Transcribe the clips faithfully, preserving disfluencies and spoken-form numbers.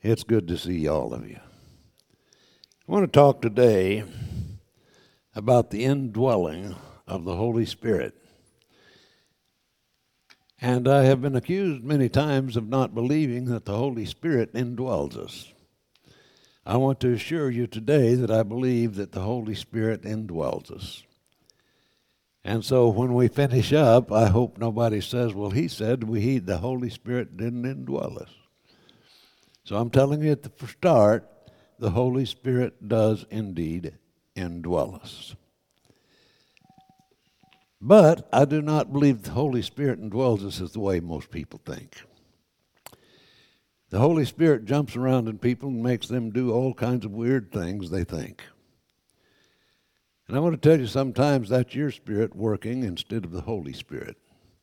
It's good to see all of you. I want to talk today about the indwelling of the Holy Spirit. And I have been accused many times of not believing that the Holy Spirit indwells us. I want to assure you today that I believe that the Holy Spirit indwells us. And so when we finish up, I hope nobody says, well, he said we the Holy Spirit didn't indwell us. So I'm telling you at the start, the Holy Spirit does indeed indwell us. But I do not believe the Holy Spirit indwells us as the way most people think. The Holy Spirit jumps around in people and makes them do all kinds of weird things they think. And I want to tell you, sometimes that's your spirit working instead of the Holy Spirit.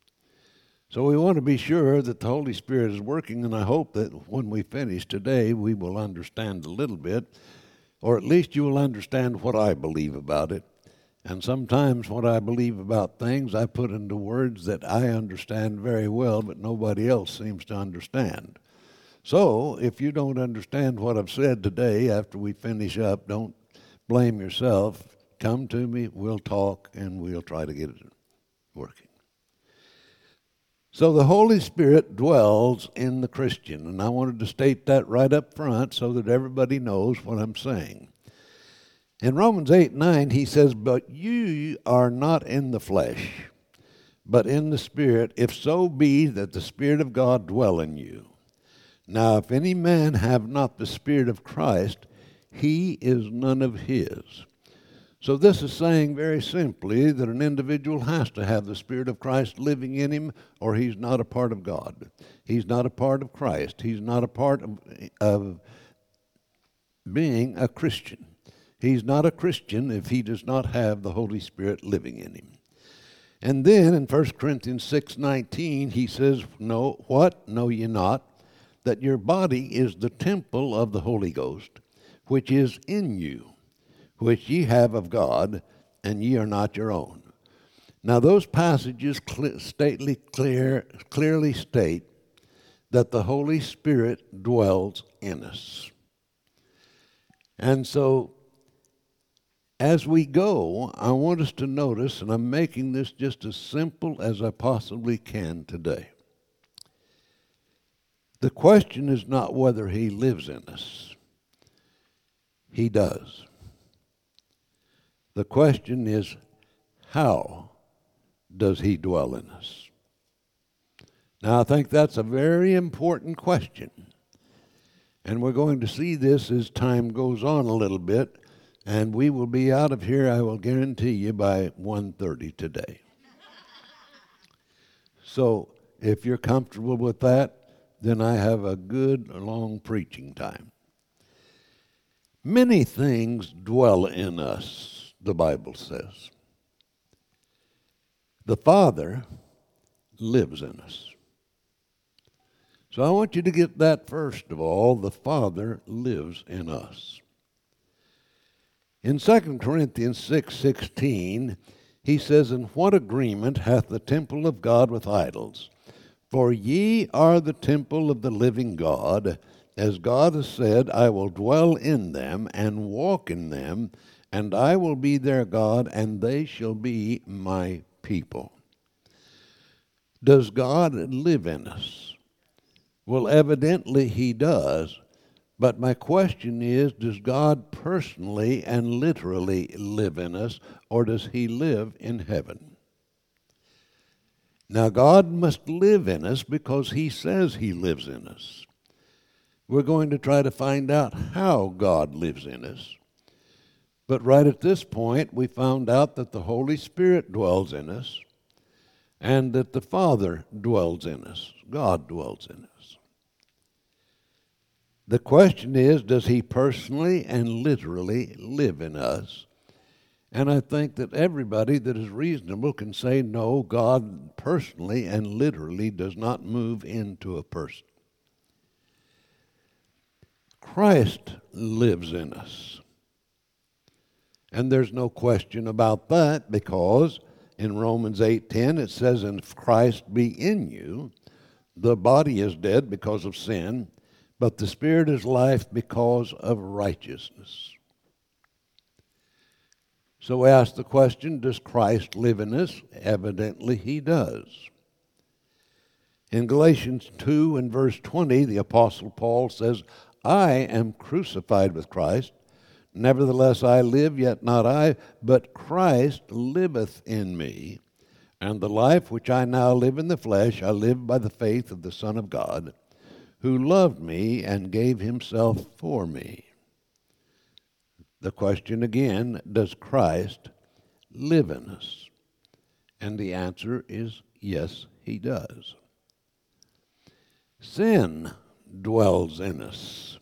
So we want to be sure that the Holy Spirit is working, and I hope that when we finish today, we will understand a little bit, or at least you will understand what I believe about it. And sometimes what I believe about things, I put into words that I understand very well, but nobody else seems to understand. So if you don't understand what I've said today after we finish up, don't blame yourself. Come to me, we'll talk, and we'll try to get it working. So the Holy Spirit dwells in the Christian, and I wanted to state that right up front so that everybody knows what I'm saying. In Romans eight nine, he says, but you are not in the flesh, but in the Spirit, if so be that the Spirit of God dwell in you. Now, if any man have not the Spirit of Christ, he is none of his. So this is saying very simply that an individual has to have the Spirit of Christ living in him, or he's not a part of God. He's not a part of Christ. He's not a part of, of being a Christian. He's not a Christian if he does not have the Holy Spirit living in him. And then in First Corinthians six nineteen, he says, no, what? Know ye not that your body is the temple of the Holy Ghost, which is in you, which ye have of God, and ye are not your own. Now those passages cl- stately clear, clearly state that the Holy Spirit dwells in us. And so as we go, I want us to notice, and I'm making this just as simple as I possibly can today. The question is not whether he lives in us. He does. The question is, how does he dwell in us? Now, I think that's a very important question. And we're going to see this as time goes on a little bit, and we will be out of here, I will guarantee you, by one thirty today. So, if you're comfortable with that, then I have a good, long preaching time. Many things dwell in us, the Bible says. The Father lives in us. So I want you to get that first of all. The Father lives in us. In Second Corinthians six sixteen, he says, and what agreement hath the temple of God with idols? For ye are the temple of the living God, as God has said, I will dwell in them and walk in them, and I will be their God, and they shall be my people. Does God live in us? Well, evidently he does. But my question is, does God personally and literally live in us, or does he live in heaven? Now, God must live in us because he says he lives in us. We're going to try to find out how God lives in us. But right at this point, we found out that the Holy Spirit dwells in us and that the Father dwells in us. God dwells in us. The question is, does he personally and literally live in us? And I think that everybody that is reasonable can say, no, God personally and literally does not move into a person. Christ lives in us. And there's no question about that, because in Romans eight ten it says, and if Christ be in you, the body is dead because of sin, but the Spirit is life because of righteousness. So we ask the question, does Christ live in us? Evidently he does. In Galatians two and verse twenty, the Apostle Paul says, I am crucified with Christ. Nevertheless I live, yet not I, but Christ liveth in me. And the life which I now live in the flesh, I live by the faith of the Son of God, who loved me and gave himself for me. The question again, does Christ live in us? And the answer is yes, he does. Sin dwells in us.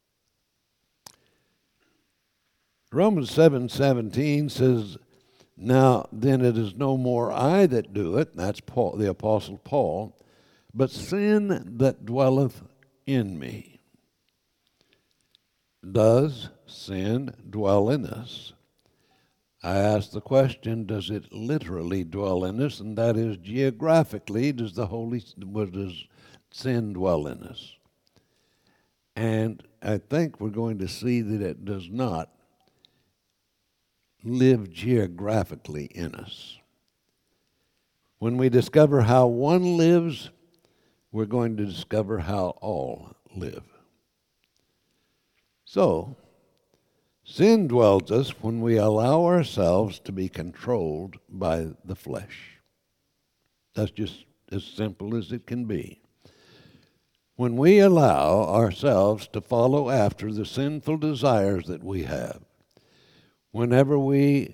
Romans seven seventeen says, now then it is no more I that do it, that's Paul, the Apostle Paul, but sin that dwelleth in me. Does sin dwell in us? I ask the question, does it literally dwell in us? And that is, geographically, does the Holy, does sin dwell in us? And I think we're going to see that it does not live geographically in us. When we discover how one lives, we're going to discover how all live. So, sin dwells us when we allow ourselves to be controlled by the flesh. That's just as simple as it can be. When we allow ourselves to follow after the sinful desires that we have, whenever we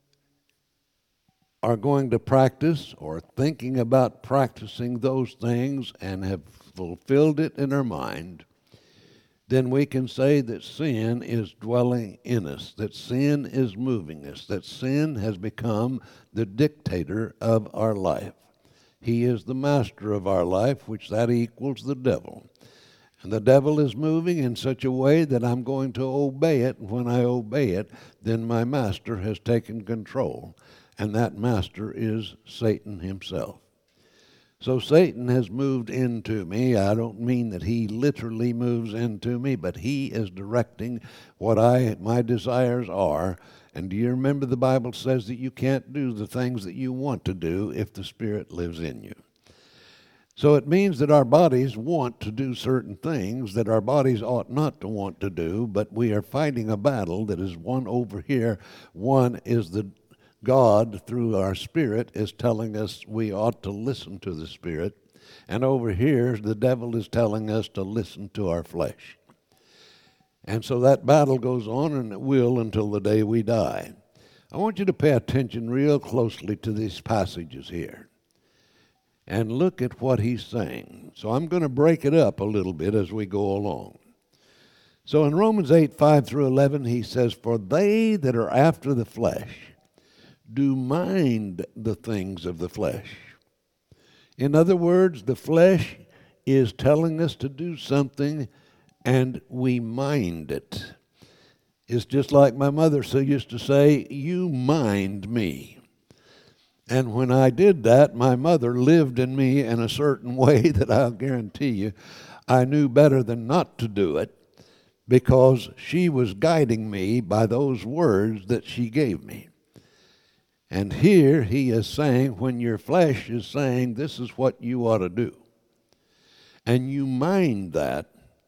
are going to practice or thinking about practicing those things and have fulfilled it in our mind, then we can say that sin is dwelling in us, that sin is moving us, that sin has become the dictator of our life. He is the master of our life, which that equals the devil. And the devil is moving in such a way that I'm going to obey it. And when I obey it, then my master has taken control. And that master is Satan himself. So Satan has moved into me. I don't mean that he literally moves into me, but he is directing what I my desires are. And do you remember the Bible says that you can't do the things that you want to do if the Spirit lives in you? So it means that our bodies want to do certain things that our bodies ought not to want to do, but we are fighting a battle that is one over here. One is the God, through our Spirit, is telling us we ought to listen to the Spirit. And over here, the devil is telling us to listen to our flesh. And so that battle goes on, and it will until the day we die. I want you to pay attention real closely to these passages here and look at what he's saying. So I'm going to break it up a little bit as we go along. So in Romans eight, five through eleven, he says, for they that are after the flesh do mind the things of the flesh. In other words, the flesh is telling us to do something, and we mind it. It's just like my mother so used to say, you mind me. And when I did that, my mother lived in me in a certain way that I'll guarantee you I knew better than not to do it, because she was guiding me by those words that she gave me. And here he is saying, when your flesh is saying this is what you ought to do, and you mind that,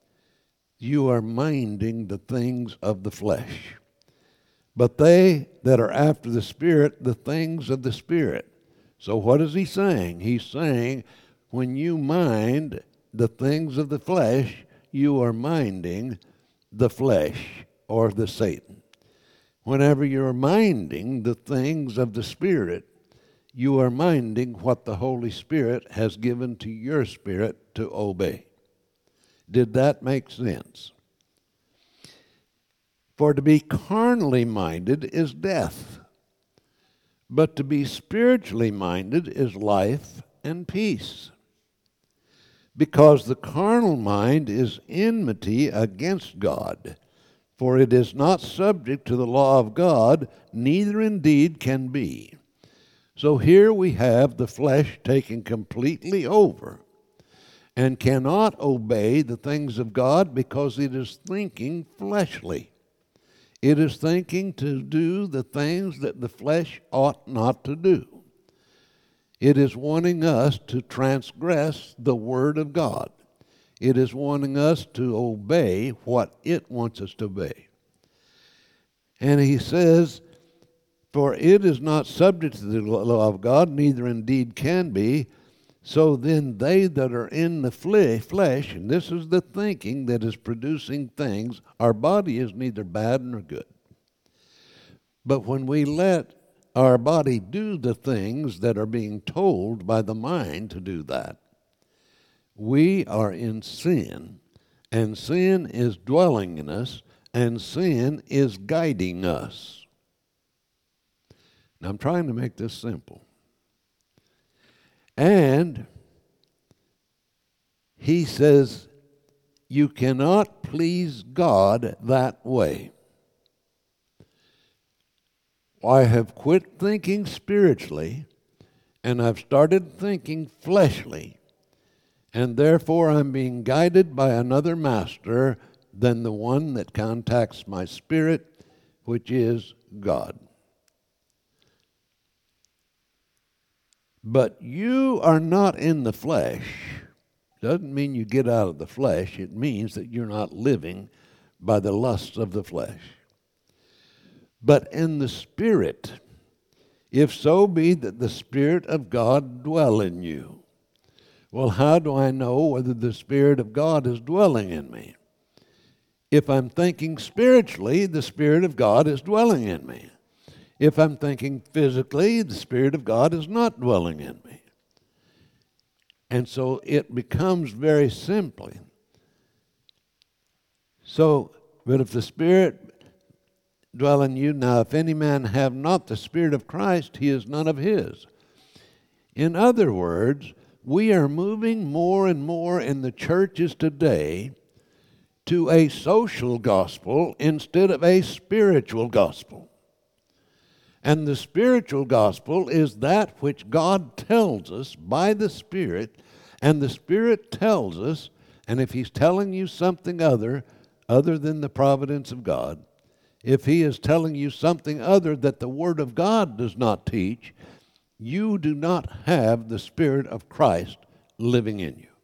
you are minding the things of the flesh. But they that are after the Spirit, the things of the Spirit. So what is he saying? He's saying, when you mind the things of the flesh, you are minding the flesh or the Satan. Whenever you're minding the things of the Spirit, you are minding what the Holy Spirit has given to your spirit to obey. Did that make sense? For to be carnally minded is death, but to be spiritually minded is life and peace. Because the carnal mind is enmity against God, for it is not subject to the law of God, neither indeed can be. So here we have the flesh taking completely over. and cannot obey the things of God because it is thinking fleshly. It is thinking to do the things that the flesh ought not to do. It is wanting us to transgress the Word of God. It is wanting us to obey what it wants us to obey. And he says, for it is not subject to the law of God, neither indeed can be. So then they that are in the flesh, and this is the thinking that is producing things, our body is neither bad nor good. But when we let our body do the things that are being told by the mind to do that, we are in sin, and sin is dwelling in us, and sin is guiding us. Now, I'm trying to make this simple. And he says, you cannot please God that way. I have quit thinking spiritually, and I've started thinking fleshly, and therefore I'm being guided by another master than the one that contacts my spirit, which is God. But you are not in the flesh. Doesn't mean you get out of the flesh. It means that you're not living by the lusts of the flesh. But in the Spirit, if so be that the Spirit of God dwell in you. Well, how do I know whether the Spirit of God is dwelling in me? If I'm thinking spiritually, the Spirit of God is dwelling in me. If I'm thinking physically, the Spirit of God is not dwelling in me. And so it becomes very simply. So, but if the Spirit dwell in you, now if any man have not the Spirit of Christ, he is none of his. In other words, we are moving more and more in the churches today to a social gospel instead of a spiritual gospel. And the spiritual gospel is that which God tells us by the Spirit, and the Spirit tells us, and if he's telling you something other, other than the providence of God, if he is telling you something other that the Word of God does not teach, you do not have the Spirit of Christ living in you.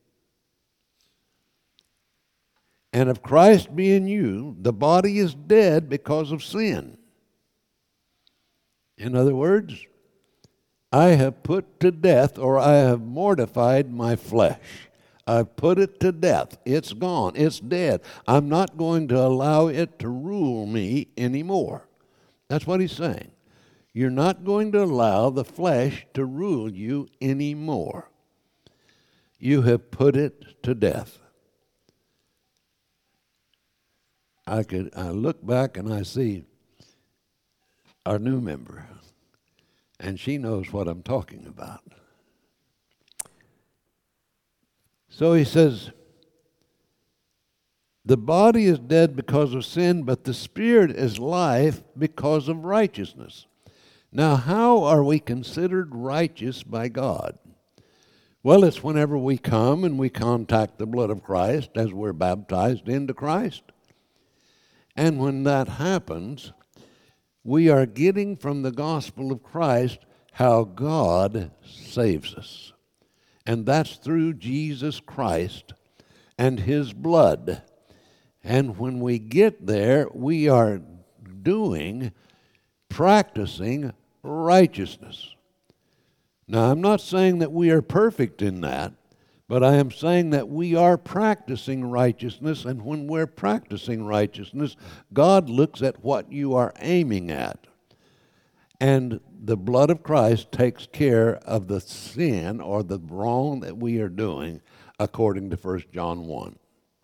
And if Christ be in you, the body is dead because of sin. In other words, I have put to death, or I have mortified my flesh. I've put it to death. It's gone. It's dead. I'm not going to allow it to rule me anymore. That's what he's saying. You're not going to allow the flesh to rule you anymore. You have put it to death. I could I look back and I see our new member, and she knows what I'm talking about. So he says, the body is dead because of sin, but the spirit is life because of righteousness. Now, how are we considered righteous by God? Well, it's whenever we come and we contact the blood of Christ as we're baptized into Christ. And when that happens, we are getting from the gospel of Christ how God saves us. And that's through Jesus Christ and his blood. And when we get there, we are doing, practicing righteousness. Now, I'm not saying that we are perfect in that, but I am saying that we are practicing righteousness, and when we're practicing righteousness, God looks at what you are aiming at. And the blood of Christ takes care of the sin or the wrong that we are doing, according to First John one.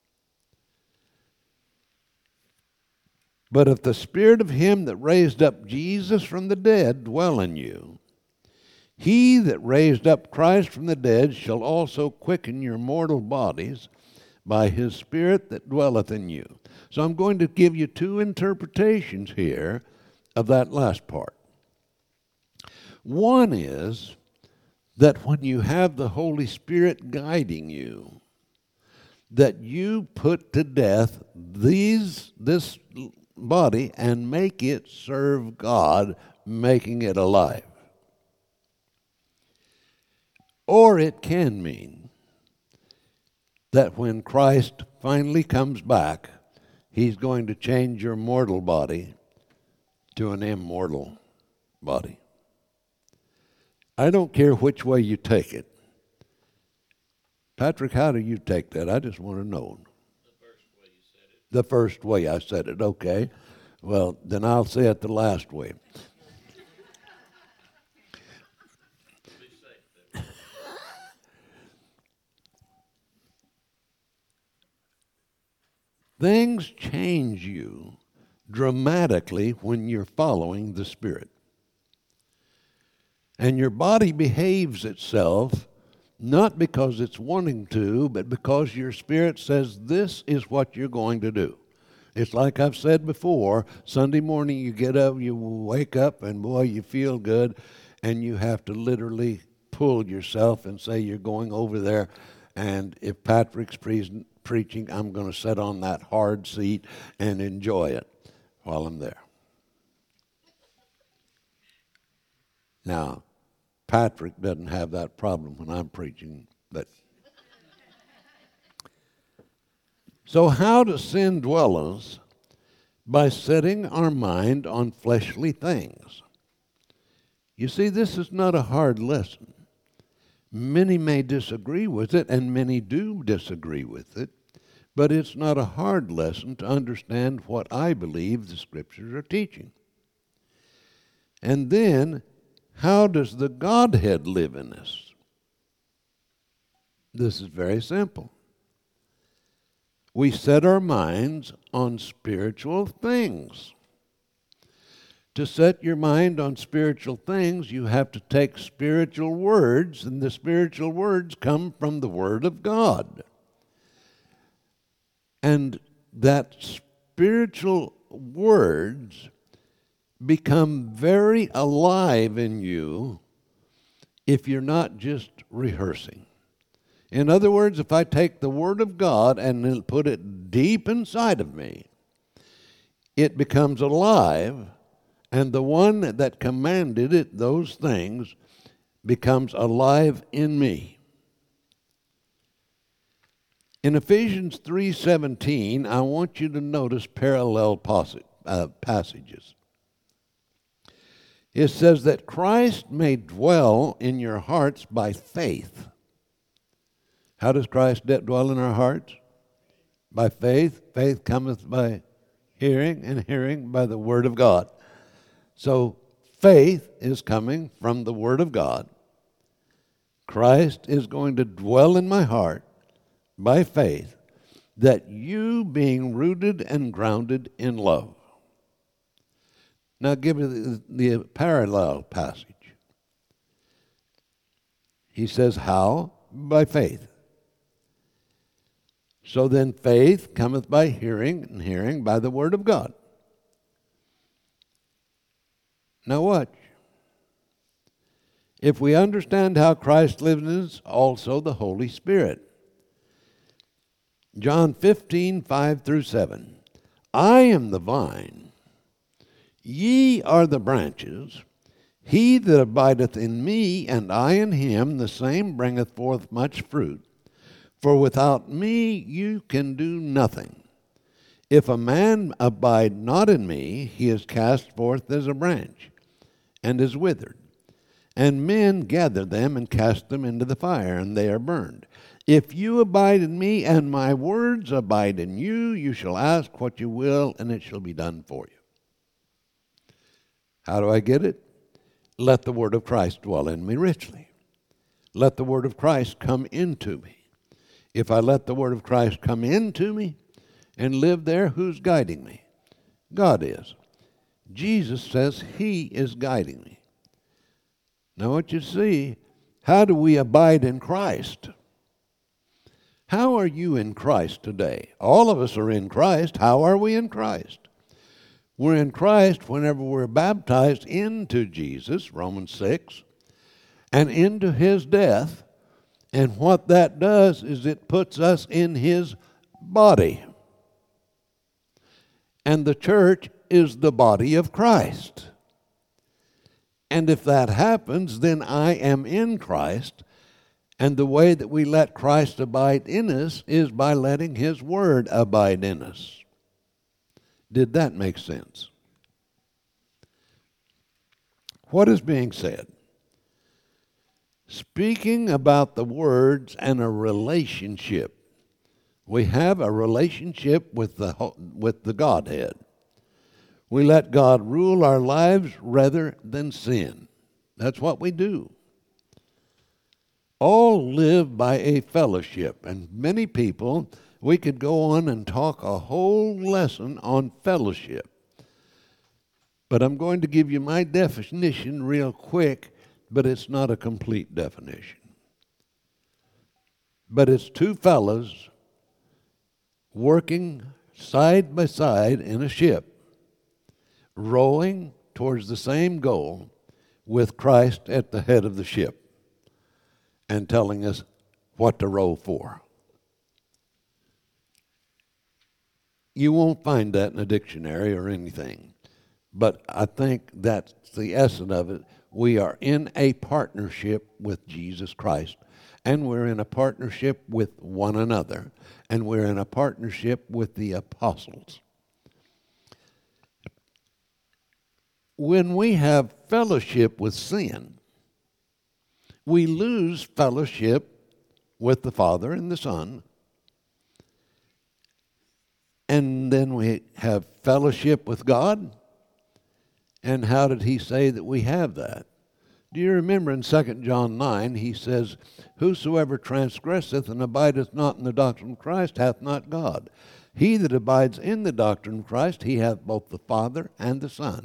But if the Spirit of him that raised up Jesus from the dead dwell in you, he that raised up Christ from the dead shall also quicken your mortal bodies by his Spirit that dwelleth in you. So I'm going to give you two interpretations here of that last part. One is that when you have the Holy Spirit guiding you, that you put to death these this body and make it serve God, making it alive. Or it can mean that when Christ finally comes back, he's going to change your mortal body to an immortal body. I don't care which way you take it. Patrick, how do you take that? I just want to know. The first way you said it. The first way I said it, okay. Well, then I'll say it the last way. Be safe then. Things change you dramatically when you're following the Spirit. And your body behaves itself not because it's wanting to, but because your spirit says this is what you're going to do. It's like I've said before, Sunday morning you get up, you wake up, and boy, you feel good, and you have to literally pull yourself and say you're going over there, and if Patrick's pre- preaching, I'm going to sit on that hard seat and enjoy it while I'm there. Now, Patrick doesn't have that problem when I'm preaching, but so how does sin dwell us? By setting our mind on fleshly things. You see, this is not a hard lesson. Many may disagree with it, and many do disagree with it, but it's not a hard lesson to understand what I believe the Scriptures are teaching. And then, how does the Godhead live in us? This is very simple. We set our minds on spiritual things. To set your mind on spiritual things, you have to take spiritual words, and the spiritual words come from the Word of God. And that spiritual words become very alive in you if you're not just rehearsing. In other words, if I take the Word of God and put it deep inside of me, it becomes alive, and the one that commanded it, those things, becomes alive in me. In Ephesians three seventeen, I want you to notice parallel passages. It says that Christ may dwell in your hearts by faith. How does Christ dwell in our hearts? By faith. Faith cometh by hearing, and hearing by the Word of God. So faith is coming from the Word of God. Christ is going to dwell in my heart by faith, that you being rooted and grounded in love. Now give me the, the parallel passage. He says, how? By faith. So then faith cometh by hearing, and hearing by the Word of God. Now watch. If we understand how Christ lives in us, also the Holy Spirit. John fifteen, five through seven. I am the vine, ye are the branches. He that abideth in me, and I in him, the same bringeth forth much fruit. For without me you can do nothing. If a man abide not in me, he is cast forth as a branch, and is withered. And men gather them and cast them into the fire, and they are burned. If you abide in me, and my words abide in you, you shall ask what you will, and it shall be done for you. How do I get it? Let the word of Christ dwell in me richly. Let the word of Christ come into me. If I let the word of Christ come into me and live there, who's guiding me? God is. Jesus says he is guiding me. Now what you see, how do we abide in Christ? How are you in Christ today? All of us are in Christ. How are we in Christ? We're in Christ whenever we're baptized into Jesus, Romans six, and into his death, And what that does is it puts us in his body. And the church is the body of Christ. And if that happens, then I am in Christ. And the way that we let Christ abide in us is by letting his word abide in us. Did that make sense? What is being said? Speaking about the words and a relationship. We have a relationship with the, with the Godhead. We let God rule our lives rather than sin. That's what we do. All live by a fellowship, and many people, we could go on and talk a whole lesson on fellowship. But I'm going to give you my definition real quick, but it's not a complete definition. But it's two fellows working side by side in a ship, rowing towards the same goal with Christ at the head of the ship and telling us what to row for. You won't find that in a dictionary or anything, but I think that's the essence of it. We are in a partnership with Jesus Christ, and we're in a partnership with one another, and we're in a partnership with the apostles. When we have fellowship with sin, we lose fellowship with the Father and the Son, and then we have fellowship with God. And how did he say that we have that? Do you remember in Second John nine, he says, whosoever transgresseth and abideth not in the doctrine of Christ hath not God. He that abides in the doctrine of Christ, he hath both the Father and the Son.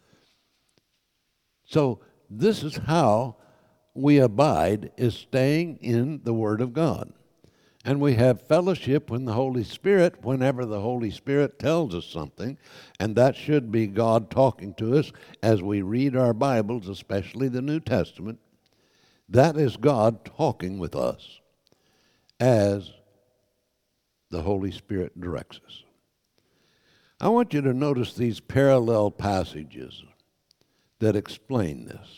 So this is how we abide, is staying in the Word of God. And we have fellowship with the Holy Spirit whenever the Holy Spirit tells us something, and that should be God talking to us as we read our Bibles, especially the New Testament. That is God talking with us as the Holy Spirit directs us. I want you to notice these parallel passages that explain this.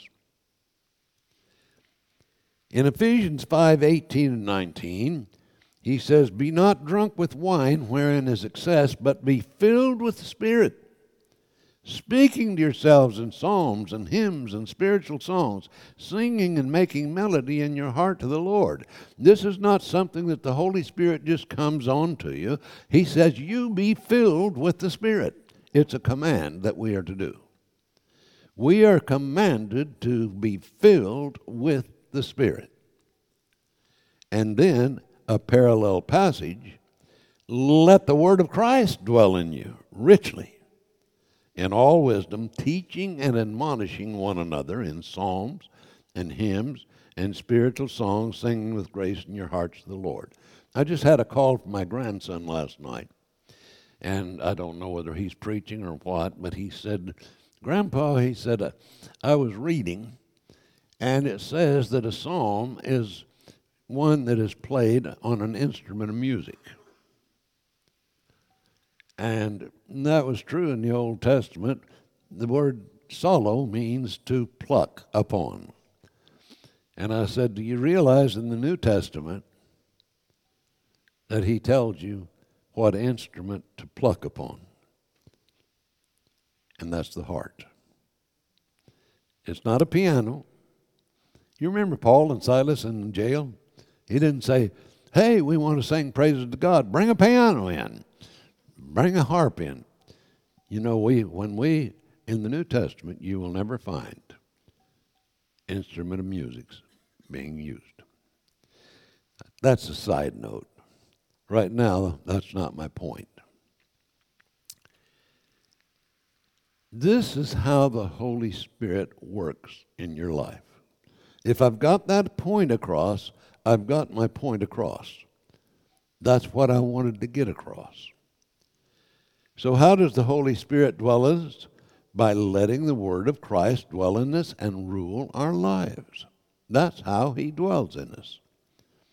In Ephesians five, eighteen and nineteen, he says, be not drunk with wine wherein is excess, but be filled with the Spirit, speaking to yourselves in psalms and hymns and spiritual songs, singing and making melody in your heart to the Lord. This is not something that the Holy Spirit just comes on to you. He says, you be filled with the Spirit. It's a command that we are to do. We are commanded to be filled with the Spirit. And then a parallel passage, let the word of Christ dwell in you richly, in all wisdom, teaching and admonishing one another in psalms and hymns and spiritual songs, singing with grace in your hearts to the Lord. I just had a call from my grandson last night, and I don't know whether he's preaching or what, but he said, Grandpa, he said, uh, I was reading, and it says that a psalm is one that is played on an instrument of music. And that was true in the Old Testament. The word solo means to pluck upon. And I said, do you realize in the New Testament that he tells you what instrument to pluck upon? And that's the heart. It's not a piano. You remember Paul and Silas in jail? He didn't say, hey, we want to sing praises to God. Bring a piano in. Bring a harp in. You know, we when we, in the New Testament, you will never find instrument of music being used. That's a side note. Right now, that's not my point. This is how the Holy Spirit works in your life. If I've got that point across, I've got my point across. That's what I wanted to get across. So how does the Holy Spirit dwell in us? By letting the Word of Christ dwell in us and rule our lives. That's how He dwells in us.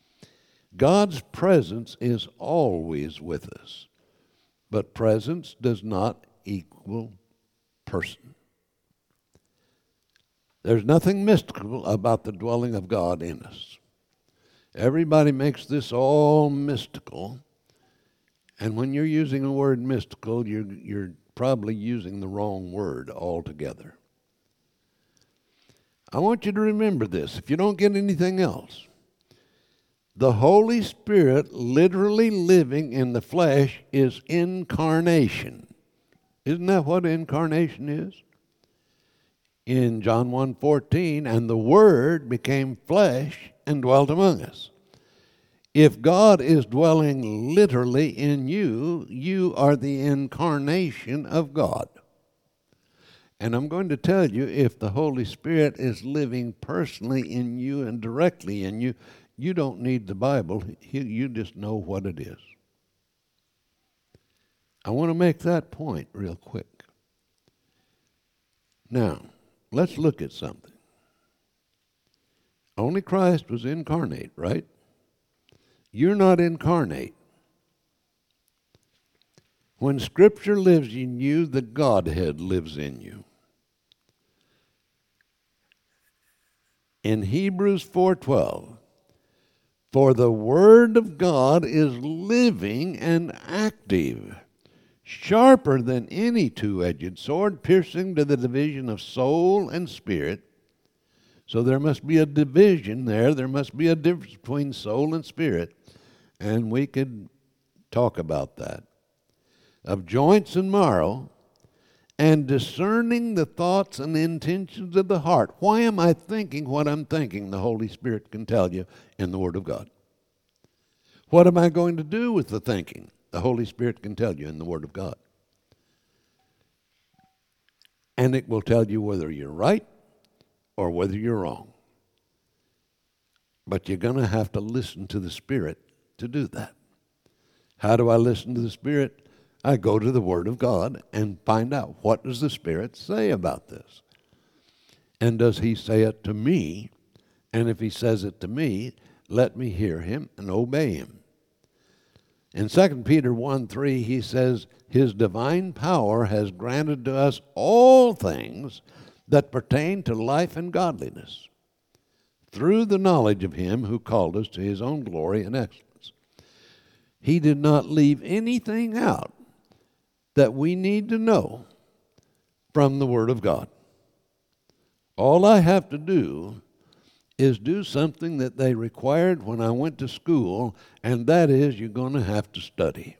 God's presence is always with us, but presence does not equal person. There's nothing mystical about the dwelling of God in us. Everybody makes this all mystical, and when you're using the word mystical, you're, you're probably using the wrong word altogether. I want you to remember this, if you don't get anything else. The Holy Spirit literally living in the flesh is incarnation. Isn't that what incarnation is? In John one fourteen, and the Word became flesh and dwelt among us. If God is dwelling literally in you, you are the incarnation of God. And I'm going to tell you, if the Holy Spirit is living personally in you and directly in you, you don't need the Bible. You just know what it is. I want to make that point real quick. Now, let's look at something. Only Christ was incarnate, right? You're not incarnate. When Scripture lives in you, the Godhead lives in you. In Hebrews four twelve, for the Word of God is living and active, sharper than any two-edged sword, piercing to the division of soul and spirit. So there must be a division there. There must be a difference between soul and spirit. And we could talk about that. Of joints and marrow, and discerning the thoughts and intentions of the heart. Why am I thinking what I'm thinking? The Holy Spirit can tell you in the Word of God. What am I going to do with the thinking? The Holy Spirit can tell you in the Word of God. And it will tell you whether you're right or whether you're wrong. But you're going to have to listen to the Spirit to do that. How do I listen to the Spirit? I go to the Word of God and find out, what does the Spirit say about this? And does He say it to me? And if He says it to me, let me hear Him and obey Him. In Second Peter one three, he says, His divine power has granted to us all things that pertain to life and godliness, through the knowledge of Him who called us to His own glory and excellence. He did not leave anything out that we need to know from the Word of God. All I have to do is do something that they required when I went to school, and that is you're going to have to study.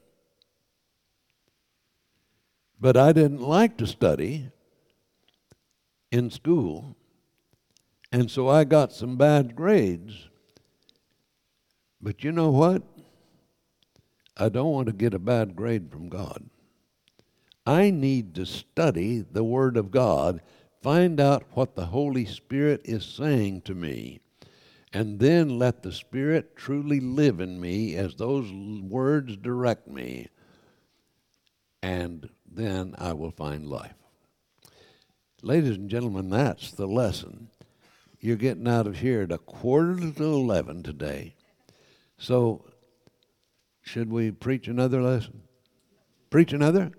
But I didn't like to study in school, and so I got some bad grades. But you know what? I don't want to get a bad grade from God. I need to study the Word of God, find out what the Holy Spirit is saying to me, and then let the Spirit truly live in me as those words direct me, and then I will find life. Ladies and gentlemen, that's the lesson. You're getting out of here at a quarter to eleven today. So, should we preach another lesson? Preach another?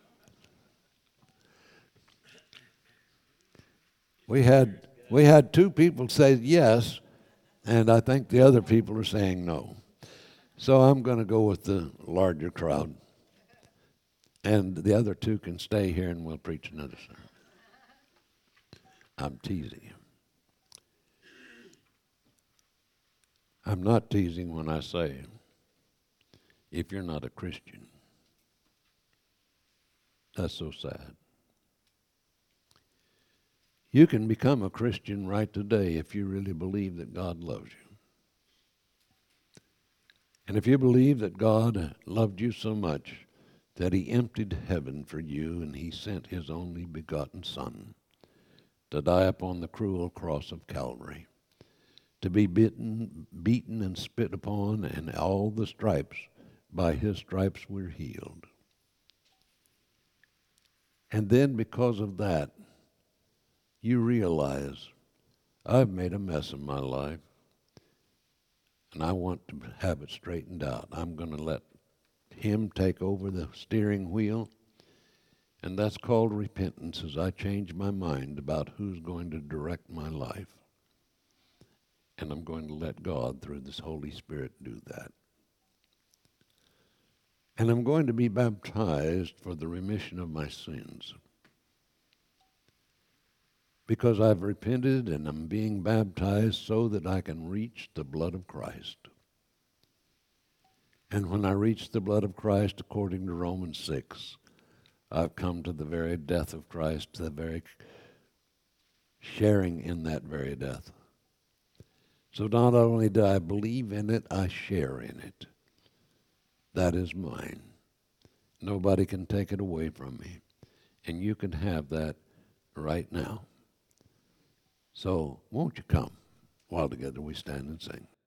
We had we had two people say yes, and I think the other people are saying no. So I'm going to go with the larger crowd. And the other two can stay here and we'll preach another sermon. I'm teasing you. I'm not teasing when I say, if you're not a Christian, that's so sad. You can become a Christian right today if you really believe that God loves you. And if you believe that God loved you so much that He emptied heaven for you and He sent His only begotten Son to die upon the cruel cross of Calvary, to be bitten, beaten and spit upon, and all the stripes, by His stripes we're healed. And then because of that, you realize, I've made a mess of my life. And I want to have it straightened out. I'm going to let Him take over the steering wheel. And that's called repentance, as I change my mind about who's going to direct my life. And I'm going to let God, through this Holy Spirit, do that. And I'm going to be baptized for the remission of my sins. Because I've repented and I'm being baptized so that I can reach the blood of Christ. And when I reach the blood of Christ, according to Romans six, I've come to the very death of Christ, the very sharing in that very death. So not only do I believe in it, I share in it. That is mine. Nobody can take it away from me. And you can have that right now. So won't you come while together we stand and sing.